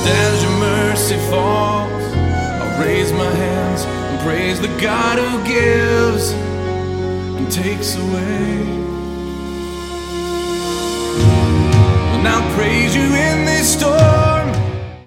as your mercy falls, I'll raise my hands and praise the God who gives and takes away. And I'll praise you in this storm.